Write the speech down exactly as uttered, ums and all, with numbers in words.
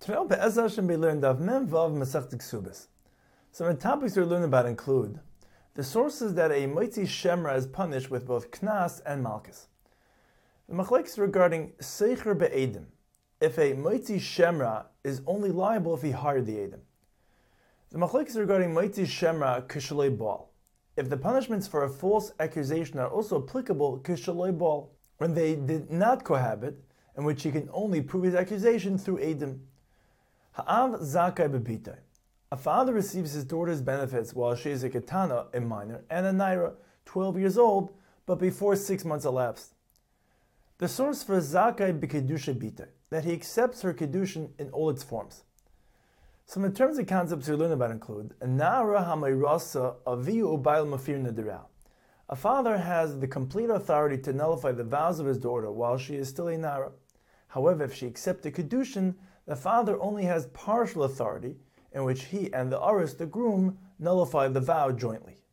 Today, Be'ez Hashem, we learned of Mem Vav Masechta Ksubas. Some of the topics we're learning about include the sources that a Motzi Shemra is punished with both Knas and Malchus. The machlekes regarding Seicher Be'edim, if a Motzi Shemra is only liable if he hired the Edim. The machlekes regarding Motzi Shemra Kishalei Baal, if the punishments for a false accusation are also applicable Kishalei Baal, when they did not cohabit, in which he can only prove his accusation through Edim. Ha'av zakai bebitay. A father receives his daughter's benefits while she is a ketana, a minor, and a naira, twelve years old, but before six months elapsed. The source for zakai b'kedusha bitay, that he accepts her kedushin in all its forms. Some of the terms and concepts we learn about include a na'ara ha'mayrasa aviyu ubayil mafir nadirah. A father has the complete authority to nullify the vows of his daughter while she is still a na'ara. However, if she accepts the kedushin, the father only has partial authority, in which he and the aris, the groom, nullify the vow jointly.